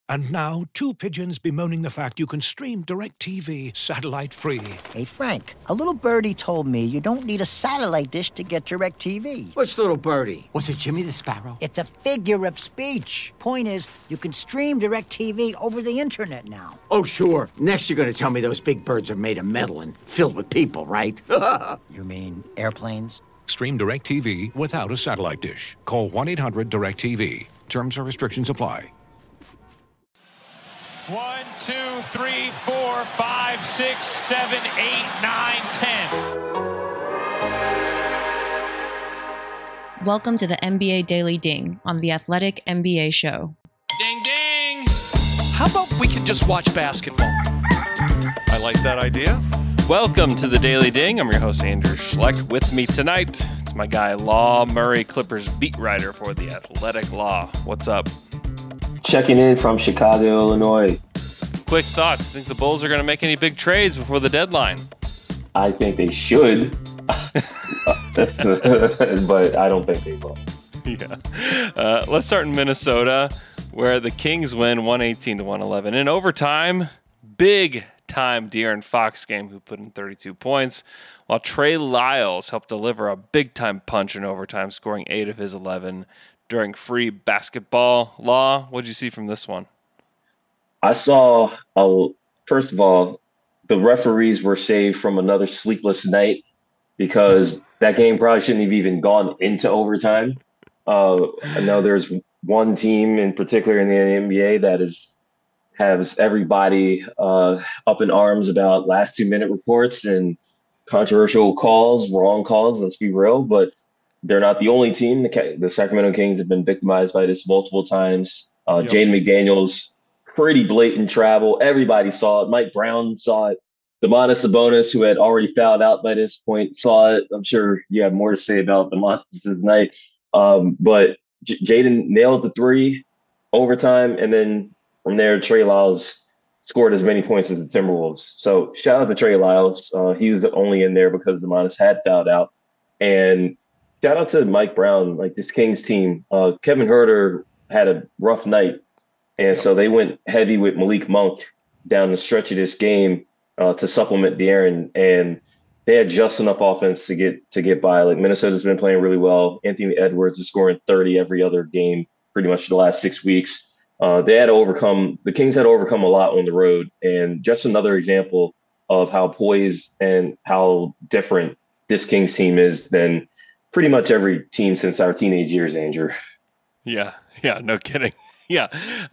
And now, two pigeons bemoaning the fact you can stream DirecTV satellite-free. Hey, Frank, a little birdie told me you don't need a satellite dish to get DirecTV. Which little birdie? Was it Jimmy the Sparrow? It's a figure of speech. Point is, you can stream DirecTV over the internet now. Oh, sure. Next you're going to tell me those big birds are made of metal and filled with people, right? You mean airplanes? Stream DirecTV without a satellite dish. Call 1-800-DirecTV. Terms or restrictions apply. 1, 2, 3, 4, 5, 6, 7, 8, 9, 10. Welcome to the NBA Daily Ding on the Athletic NBA Show. Ding, ding. How about we can just watch basketball? I like that idea. Welcome to the Daily Ding. I'm your host, Andrew Schleck. With me tonight, it's my guy, Law Murray, Clippers beat writer for The Athletic. Law, what's up? Checking in from Chicago, Illinois. Quick thoughts. Think the Bulls are going to make any big trades before the deadline? I think they should, but I don't think they will. Yeah. Let's start in Minnesota, where the Kings win 118-111. In overtime, big time De'Aaron Fox game, who put in 32 points, while Trey Lyles helped deliver a big time punch in overtime, scoring 8 of his 11 during free basketball. Law, what did you see from this one? I saw, first of all, the referees were saved from another sleepless night because that game probably shouldn't have even gone into overtime. I know there's one team in particular in the NBA that has everybody up in arms about last 2-minute reports and controversial calls, wrong calls, let's be real, but they're not the only team. The Sacramento Kings have been victimized by this multiple times. Jaden McDaniels, pretty blatant travel. Everybody saw it. Mike Brown saw it. Domantas Sabonis, who had already fouled out by this point, saw it. I'm sure you have more to say about Domantas tonight. But Jaden nailed the three overtime, and then from there, Trey Lyles scored as many points as the Timberwolves. So shout out to Trey Lyles. He was only in there because Domantas had fouled out. And shout out to Mike Brown, like this Kings team. Kevin Huerter had a rough night, and so they went heavy with Malik Monk down the stretch of this game to supplement De'Aaron, and they had just enough offense to get by. Like Minnesota's been playing really well. Anthony Edwards is scoring 30 every other game, pretty much for the last 6 weeks. The Kings had to overcome a lot on the road, and just another example of how poised and how different this Kings team is than pretty much every team since our teenage years, Andrew. Yeah, no kidding. Yeah,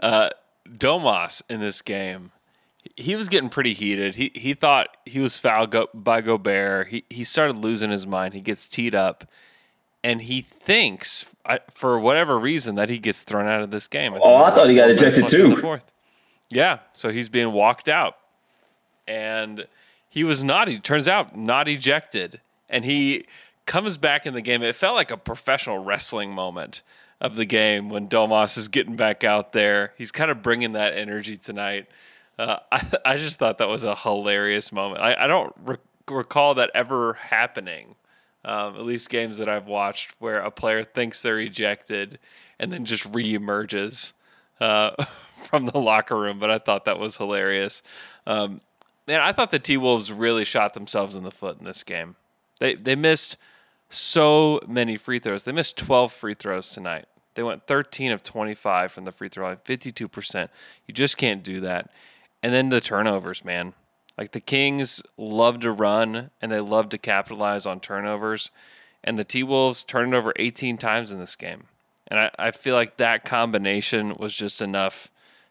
Domas in this game, he was getting pretty heated. He thought he was fouled by Gobert. He started losing his mind. He gets teed up, and he thinks, for whatever reason, that he gets thrown out of this game. I thought he got ejected too. Yeah, so he's being walked out, and he was not. He turns out not ejected, and he comes back in the game. It felt like a professional wrestling moment of the game when Domas is getting back out there. He's kind of bringing that energy tonight. I just thought that was a hilarious moment. I don't recall that ever happening, at least games that I've watched, where a player thinks they're ejected and then just reemerges from the locker room. But I thought that was hilarious. Man, I thought the T-Wolves really shot themselves in the foot in this game. They missed so many free throws. They missed 12 free throws tonight. They went 13 of 25 from the free throw line, 52%. You just can't do that. And then the turnovers, man. Like the Kings love to run and they love to capitalize on turnovers. And the T-Wolves turned it over 18 times in this game. And I feel like that combination was just enough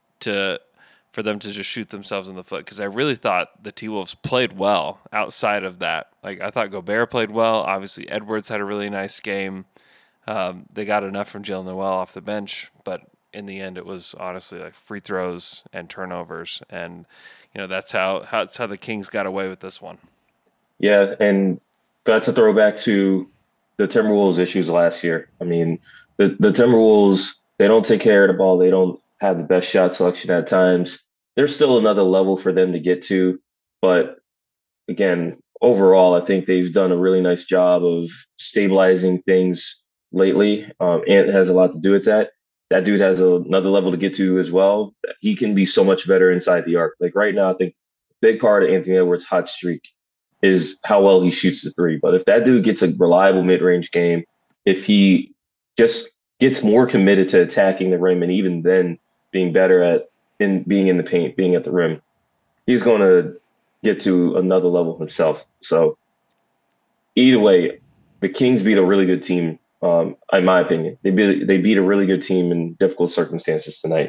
for them to just shoot themselves in the foot, because I really thought the T-Wolves played well outside of that. Like I thought Gobert played well. Obviously, Edwards had a really nice game. They got enough from Jalen Noel off the bench, but in the end, it was honestly like free throws and turnovers, and that's how the Kings got away with this one. Yeah, and that's a throwback to the Timberwolves' issues last year. I mean, the Timberwolves, they don't take care of the ball. They don't have the best shot selection at times. There's still another level for them to get to, but again, overall, I think they've done a really nice job of stabilizing things lately. Ant has a lot to do with that. that dude has another level to get to as well. He can be so much better inside the arc. Like right now, I think a big part of Anthony Edwards' hot streak is how well he shoots the three. But if that dude gets a reliable mid-range game, if he just gets more committed to attacking the rim and even then being better at being in the paint, being at the rim, he's going to get to another level himself. So either way, the Kings beat a really good team. In my opinion, they beat a really good team in difficult circumstances tonight.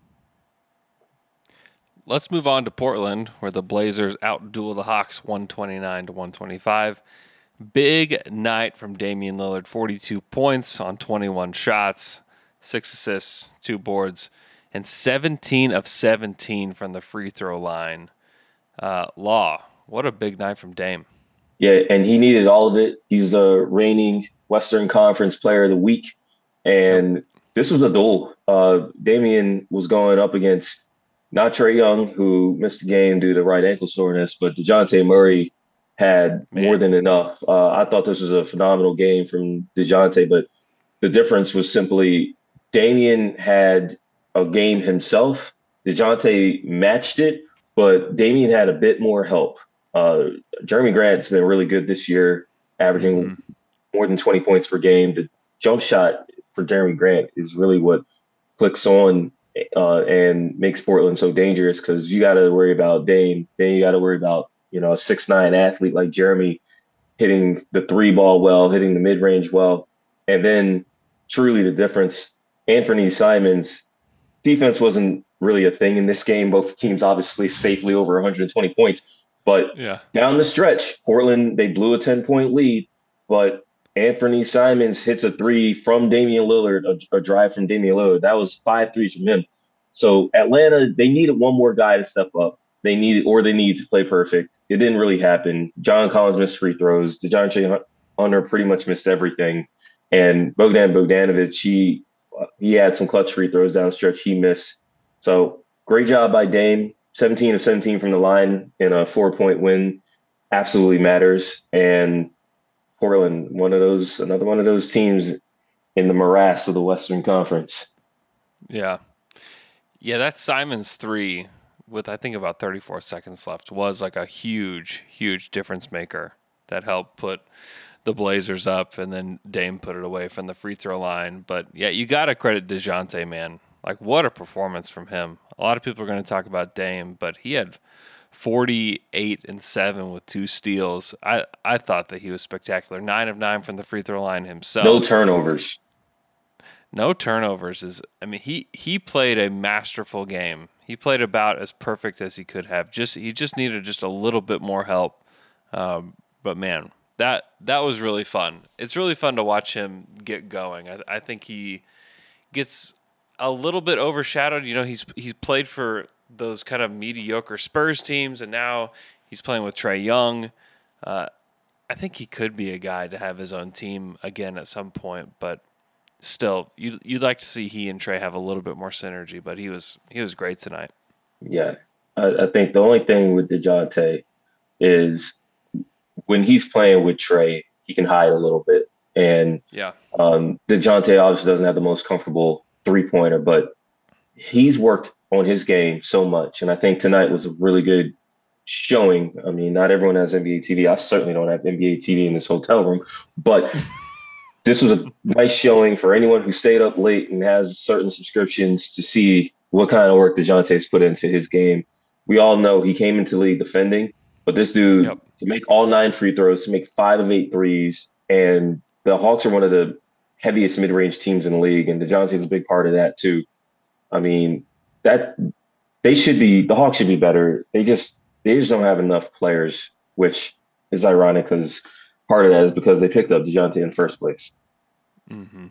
Let's move on to Portland, where the Blazers outduel the Hawks 129-125. Big night from Damian Lillard, 42 points on 21 shots, 6 assists, 2 boards, and 17 of 17 from the free throw line. Law, what a big night from Dame. Yeah, and he needed all of it. He's the reigning Western Conference Player of the Week, and this was a duel. Damian was going up against not Trae Young, who missed the game due to right ankle soreness, but DeJounte Murray had more than enough. I thought this was a phenomenal game from DeJounte, but the difference was simply Damian had a game himself. DeJounte matched it, but Damian had a bit more help. Jeremy Grant's been really good this year, averaging more than 20 points per game. The jump shot for Jeremy Grant is really what clicks on and makes Portland so dangerous, because you got to worry about Dame. Then you got to worry about, a 6'9" athlete like Jeremy hitting the three ball well, hitting the mid-range well. And then truly the difference, Anthony Simons' defense wasn't really a thing in this game. Both teams obviously safely over 120 points. But down the stretch, Portland, they blew a 10-point lead, but Anthony Simons hits a three from Damian Lillard, a drive from Damian Lillard. That was 5 threes from him. So Atlanta, they needed one more guy to step up. They needed to play perfect. It didn't really happen. John Collins missed free throws. DeJounte Hunter pretty much missed everything. And Bogdan Bogdanovic, he had some clutch free throws down the stretch. He missed. So great job by Dame. 17 of 17 from the line in a 4-point win absolutely matters. And Portland, another one of those teams in the morass of the Western Conference. Yeah, that Simons three with I think about 34 seconds left was like a huge, huge difference maker that helped put the Blazers up, and then Dame put it away from the free throw line. But yeah, you got to credit DeJounte, man. Like, what a performance from him. A lot of people are going to talk about Dame, but he had 48 and 7 with 2 steals. I thought that he was spectacular. 9 of 9 from the free throw line himself. No turnovers. No turnovers he played a masterful game. He played about as perfect as he could have. He just needed just a little bit more help. But man, that was really fun. It's really fun to watch him get going. I think he gets a little bit overshadowed. He's played for those kind of mediocre Spurs teams, and now he's playing with Trae Young. I think he could be a guy to have his own team again at some point, but still, you'd like to see he and Trae have a little bit more synergy. But he was great tonight. Yeah, I think the only thing with DeJounte is when he's playing with Trae, he can hide a little bit, and DeJounte obviously doesn't have the most comfortable three-pointer, but he's worked on his game so much. And I think tonight was a really good showing. I mean, not everyone has NBA TV. I certainly don't have NBA TV in this hotel room, but this was a nice showing for anyone who stayed up late and has certain subscriptions to see what kind of work DeJounte's put into his game. We all know he came into the league defending, but this dude, to make all 9 free throws, to make 5 of 8 threes, and the Hawks are one of the heaviest mid-range teams in the league, and DeJounte is a big part of that too. I mean, the Hawks should be better. They just don't have enough players, which is ironic because part of that is because they picked up DeJounte in the first place. Mm-hmm.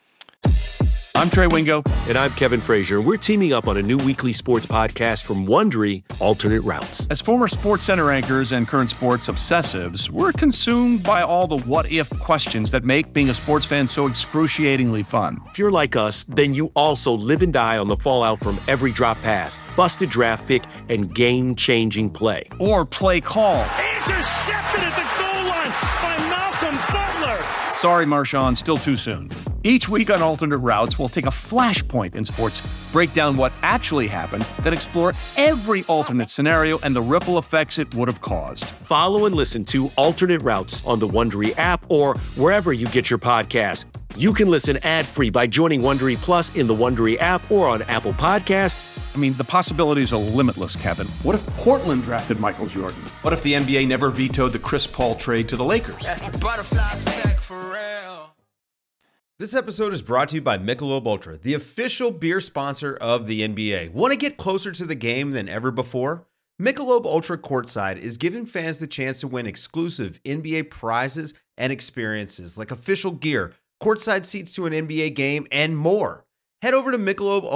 I'm Trey Wingo. And I'm Kevin Frazier. We're teaming up on a new weekly sports podcast from Wondery, Alternate Routes. As former SportsCenter anchors and current sports obsessives, we're consumed by all the what-if questions that make being a sports fan so excruciatingly fun. If you're like us, then you also live and die on the fallout from every drop pass, busted draft pick, and game-changing play. Or play call. Intercepted at the goal line by Malcolm Butler. Sorry, Marshawn, still too soon. Each week on Alternate Routes, we'll take a flashpoint in sports, break down what actually happened, then explore every alternate scenario and the ripple effects it would have caused. Follow and listen to Alternate Routes on the Wondery app or wherever you get your podcasts. You can listen ad-free by joining Wondery Plus in the Wondery app or on Apple Podcasts. I mean, the possibilities are limitless, Kevin. What if Portland drafted Michael Jordan? What if the NBA never vetoed the Chris Paul trade to the Lakers? That's a butterfly effect for real. This episode is brought to you by Michelob Ultra, the official beer sponsor of the NBA. Want to get closer to the game than ever before? Michelob Ultra Courtside is giving fans the chance to win exclusive NBA prizes and experiences like official gear, courtside seats to an NBA game, and more. Head over to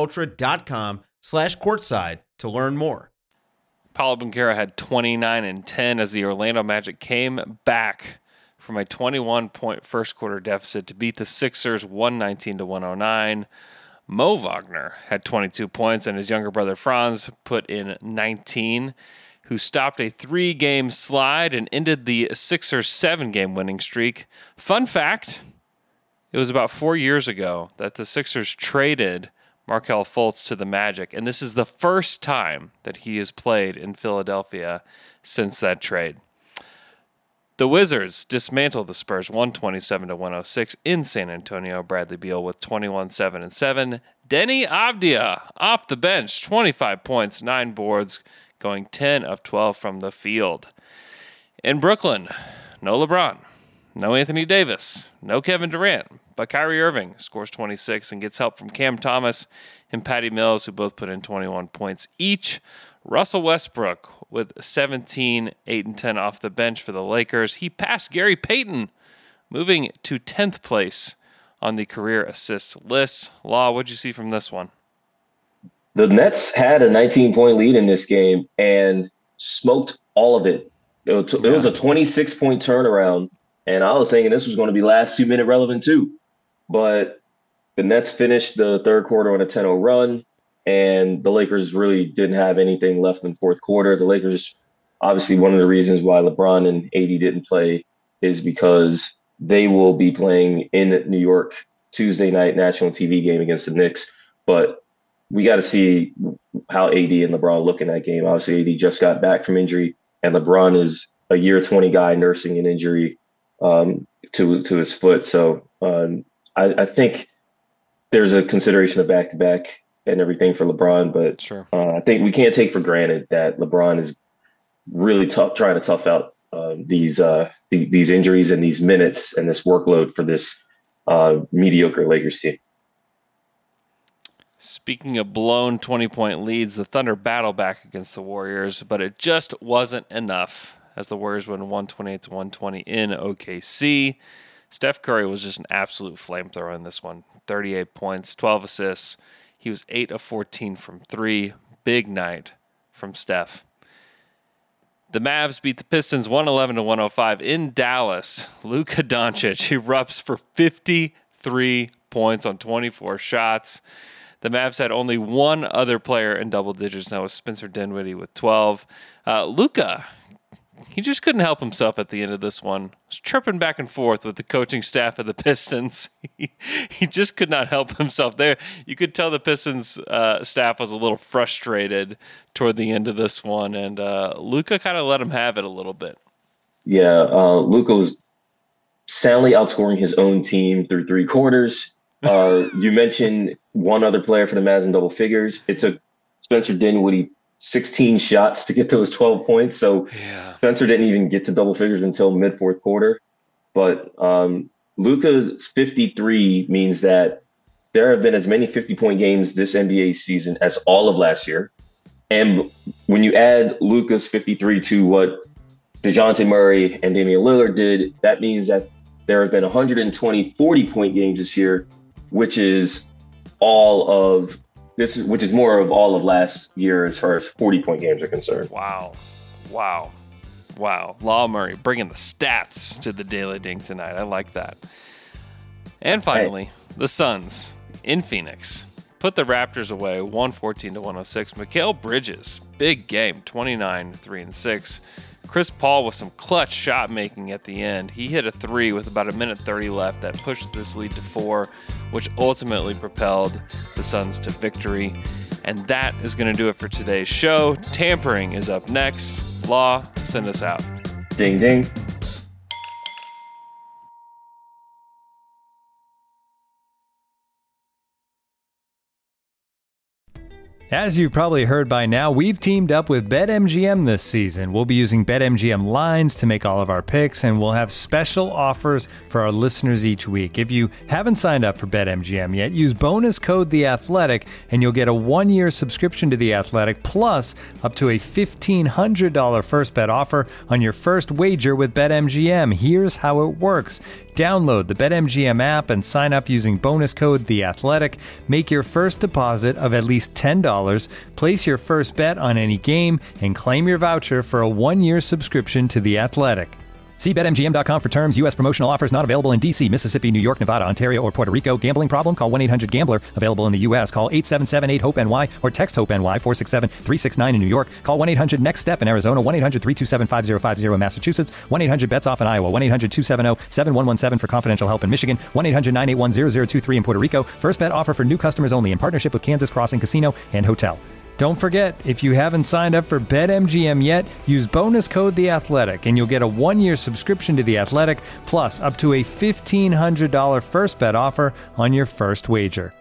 MichelobUltra.com/courtside to learn more. Paolo Banchero had 29 and 10 as the Orlando Magic came back from a 21-point first quarter deficit to beat the Sixers 119-109. Mo Wagner had 22 points, and his younger brother Franz put in 19, who stopped a 3-game slide and ended the Sixers' 7-game winning streak. Fun fact, it was about 4 years ago that the Sixers traded Markelle Fultz to the Magic, and this is the first time that he has played in Philadelphia since that trade. The Wizards dismantled the Spurs 127-106 in San Antonio. Bradley Beal with 21-7-7. Denny Avdia off the bench, 25 points, 9 boards, going 10 of 12 from the field. In Brooklyn, no LeBron, no Anthony Davis, no Kevin Durant, but Kyrie Irving scores 26 and gets help from Cam Thomas and Patty Mills, who both put in 21 points each. Russell Westbrook with 17, 8, and 10 off the bench for the Lakers. He passed Gary Payton, moving to 10th place on the career assist list. Law, what'd you see from this one? The Nets had a 19-point lead in this game and smoked all of it. It was a 26-point turnaround, and I was thinking this was going to be last 2-minute relevant too. But the Nets finished the third quarter on a 10-0 run. And the Lakers really didn't have anything left in the fourth quarter. The Lakers, obviously, one of the reasons why LeBron and AD didn't play is because they will be playing in New York Tuesday night national TV game against the Knicks. But we got to see how AD and LeBron look in that game. Obviously, AD just got back from injury, and LeBron is a year 20 guy nursing an injury to his foot. So I think there's a consideration of back-to-back and everything for LeBron, but sure. I think we can't take for granted that LeBron is really trying to tough out these injuries and these minutes and this workload for this mediocre Lakers team. Speaking of blown 20-point leads, the Thunder battle back against the Warriors, but it just wasn't enough as the Warriors win 128-120 in OKC. Steph Curry was just an absolute flamethrower in this one. 38 points, 12 assists. He was 8 of 14 from 3. Big night from Steph. The Mavs beat the Pistons 111-105 in Dallas. Luka Doncic erupts for 53 points on 24 shots. The Mavs had only one other player in double digits, and that was Spencer Dinwiddie with 12. Luka, he just couldn't help himself at the end of this one. He was chirping back and forth with the coaching staff of the Pistons. He just could not help himself there. You could tell the Pistons staff was a little frustrated toward the end of this one, and Luka kind of let him have it a little bit. Yeah, Luka was soundly outscoring his own team through 3 quarters. You mentioned one other player for the Mavs in double figures. It took Spencer Dinwiddie 16 shots to get those 12 points. So Spencer didn't even get to double figures until mid-fourth quarter. But Luka's 53 means that there have been as many 50-point games this NBA season as all of last year. And when you add Luka's 53 to what DeJounte Murray and Damian Lillard did, that means that there have been 120 40-point games this year, which is more of all of last year as far as 40-point games are concerned. Wow. Law Murray bringing the stats to the Daily Ding tonight. I like that. And finally, the Suns in Phoenix put the Raptors away 114-106. Mikal Bridges, big game, 29, 3 and 6. Chris Paul with some clutch shot making at the end. He hit a 3 with about 1:30 left that pushed this lead to 4, which ultimately propelled the Suns to victory. And that is going to do it for today's show. Tampering is up next. Law, send us out. Ding, ding. As you've probably heard by now, we've teamed up with BetMGM this season. We'll be using BetMGM lines to make all of our picks, and we'll have special offers for our listeners each week. If you haven't signed up for BetMGM yet, use bonus code The Athletic, and you'll get a 1-year subscription to The Athletic, plus up to a $1,500 first bet offer on your first wager with BetMGM. Here's how it works. Download the BetMGM app and sign up using bonus code The Athletic. Make your first deposit of at least $10. Place your first bet on any game and claim your voucher for a 1-year subscription to The Athletic. See BetMGM.com for terms. U.S. promotional offers not available in D.C., Mississippi, New York, Nevada, Ontario, or Puerto Rico. Gambling problem? Call 1-800-GAMBLER. Available in the U.S. Call 877-8-HOPE-NY or text HOPE-NY 467-369 in New York. Call 1-800-NEXT-STEP in Arizona. 1-800-327-5050 in Massachusetts. 1-800-BETS-OFF in Iowa. 1-800-270-7117 for confidential help in Michigan. 1-800-981-0023 in Puerto Rico. First bet offer for new customers only in partnership with Kansas Crossing Casino and Hotel. Don't forget, if you haven't signed up for BetMGM yet, use bonus code The Athletic, and you'll get a 1-year subscription to The Athletic, plus up to a $1,500 first bet offer on your first wager.